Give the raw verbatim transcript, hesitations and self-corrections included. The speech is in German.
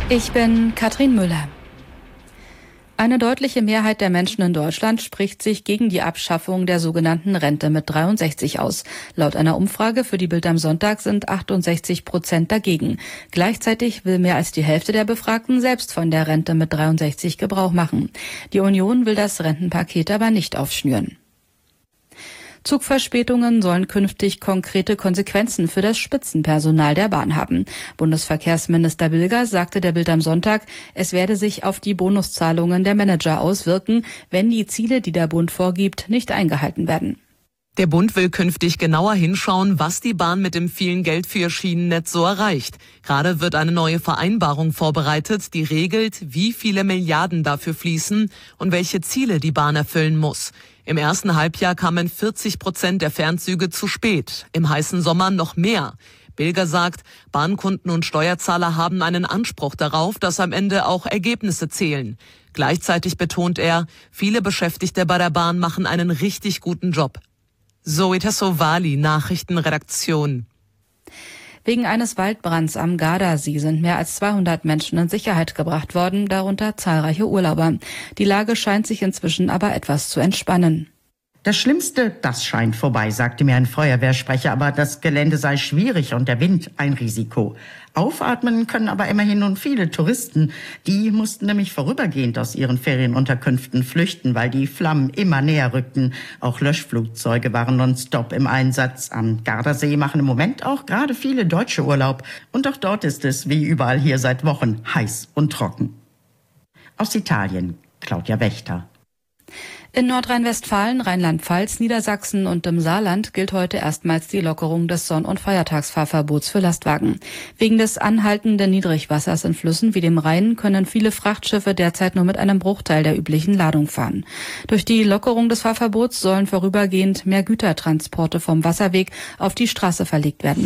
Ich bin Katrin Müller. Eine deutliche Mehrheit der Menschen in Deutschland spricht sich gegen die Abschaffung der sogenannten Rente mit dreiundsechzig aus. Laut einer Umfrage für die Bild am Sonntag sind achtundsechzig Prozent dagegen. Gleichzeitig will mehr als die Hälfte der Befragten selbst von der Rente mit dreiundsechzig Gebrauch machen. Die Union will das Rentenpaket aber nicht aufschnüren. Zugverspätungen sollen künftig konkrete Konsequenzen für das Spitzenpersonal der Bahn haben. Bundesverkehrsminister Bilger sagte der Bild am Sonntag, es werde sich auf die Bonuszahlungen der Manager auswirken, wenn die Ziele, die der Bund vorgibt, nicht eingehalten werden. Der Bund will künftig genauer hinschauen, was die Bahn mit dem vielen Geld für ihr Schienennetz so erreicht. Gerade wird eine neue Vereinbarung vorbereitet, die regelt, wie viele Milliarden dafür fließen und welche Ziele die Bahn erfüllen muss. Im ersten Halbjahr kamen vierzig Prozent der Fernzüge zu spät, im heißen Sommer noch mehr. Bilger sagt, Bahnkunden und Steuerzahler haben einen Anspruch darauf, dass am Ende auch Ergebnisse zählen. Gleichzeitig betont er, viele Beschäftigte bei der Bahn machen einen richtig guten Job. Zoe Tassovali, Nachrichtenredaktion. Wegen eines Waldbrands am Gardasee sind mehr als zweihundert Menschen in Sicherheit gebracht worden, darunter zahlreiche Urlauber. Die Lage scheint sich inzwischen aber etwas zu entspannen. Das Schlimmste, das scheint vorbei, sagte mir ein Feuerwehrsprecher, aber das Gelände sei schwierig und der Wind ein Risiko. Aufatmen können aber immerhin nun viele Touristen. Die mussten nämlich vorübergehend aus ihren Ferienunterkünften flüchten, weil die Flammen immer näher rückten. Auch Löschflugzeuge waren nonstop im Einsatz. Am Gardasee machen im Moment auch gerade viele Deutsche Urlaub. Und auch dort ist es, wie überall hier seit Wochen, heiß und trocken. Aus Italien, Claudia Wächter. In Nordrhein-Westfalen, Rheinland-Pfalz, Niedersachsen und im Saarland gilt heute erstmals die Lockerung des Sonn- und Feiertagsfahrverbots für Lastwagen. Wegen des anhaltenden Niedrigwassers in Flüssen wie dem Rhein können viele Frachtschiffe derzeit nur mit einem Bruchteil der üblichen Ladung fahren. Durch die Lockerung des Fahrverbots sollen vorübergehend mehr Gütertransporte vom Wasserweg auf die Straße verlegt werden.